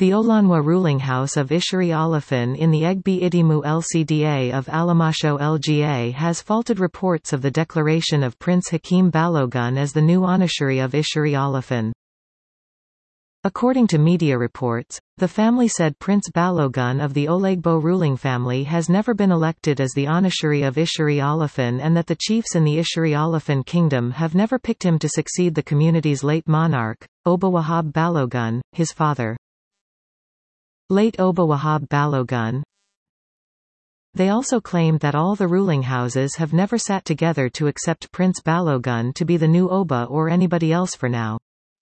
The Olanwa ruling house of Ishiri Alafin in the Egbe Idimu LCDA of Alamasho LGA has faulted reports of the declaration of Prince Hakeem Balogun as the new Onishiri of Ishiri Alafin. According to media reports, the family said Prince Balogun of the Olegbo ruling family has never been elected as the Onishiri of Ishiri Alafin and that the chiefs in the Ishiri Alafin kingdom have never picked him to succeed the community's late monarch, Oba Wahab Balogun, his father. Late Oba Wahab Balogun. They also claimed that all the ruling houses have never sat together to accept Prince Balogun to be the new Oba or anybody else for now.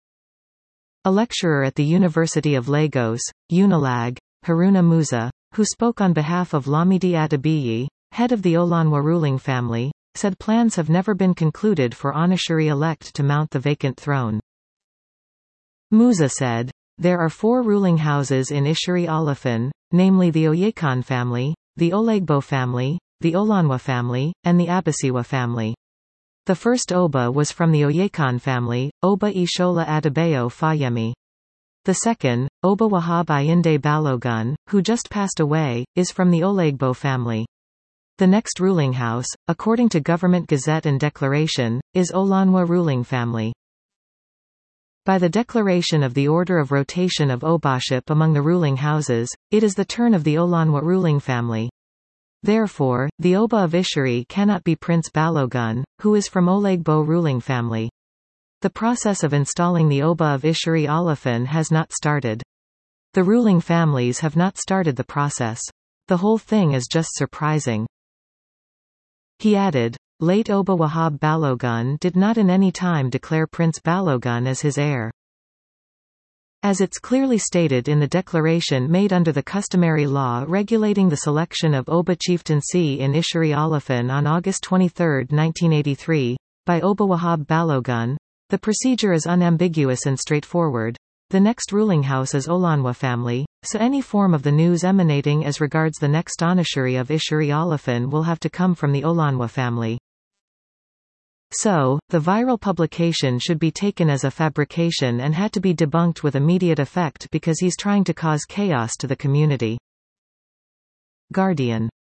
A lecturer at the University of Lagos, UNILAG, Haruna Musa, who spoke on behalf of Lamidi Adebiyi, head of the Olanwa ruling family, said plans have never been concluded for Onishiri-elect to mount the vacant throne. Musa said, "There are 4 ruling houses in Ishiri Alafin, namely the Oyekan family, the Olegbo family, the Olanwa family, and the Abasiwa family. The first Oba was from the Oyekan family, Oba Ishola Adebayo Fayemi. The second, Oba Wahab Ayinde Balogun, who just passed away, is from the Olegbo family. The next ruling house, according to Government Gazette and Declaration, is Olanwa ruling family. By the declaration of the order of rotation of Obaship among the ruling houses, it is the turn of the Olanwa ruling family. Therefore, the Oba of Ishiri cannot be Prince Balogun, who is from Olegbo ruling family. The process of installing the Oba of Ishiri Alafin has not started. The ruling families have not started the process. The whole thing is just surprising." He added, late Oba Wahab Balogun did not in any time declare Prince Balogun as his heir. As it's clearly stated in the declaration made under the customary law regulating the selection of Oba chieftaincy in Ishiri Alafin on August 23, 1983, by Oba Wahab Balogun, the procedure is unambiguous and straightforward. The next ruling house is Olanwa family, so any form of the news emanating as regards the next Onishiri of Ishiri Alafin will have to come from the Olanwa family. So, the viral publication should be taken as a fabrication and had to be debunked with immediate effect because he's trying to cause chaos to the community. Guardian.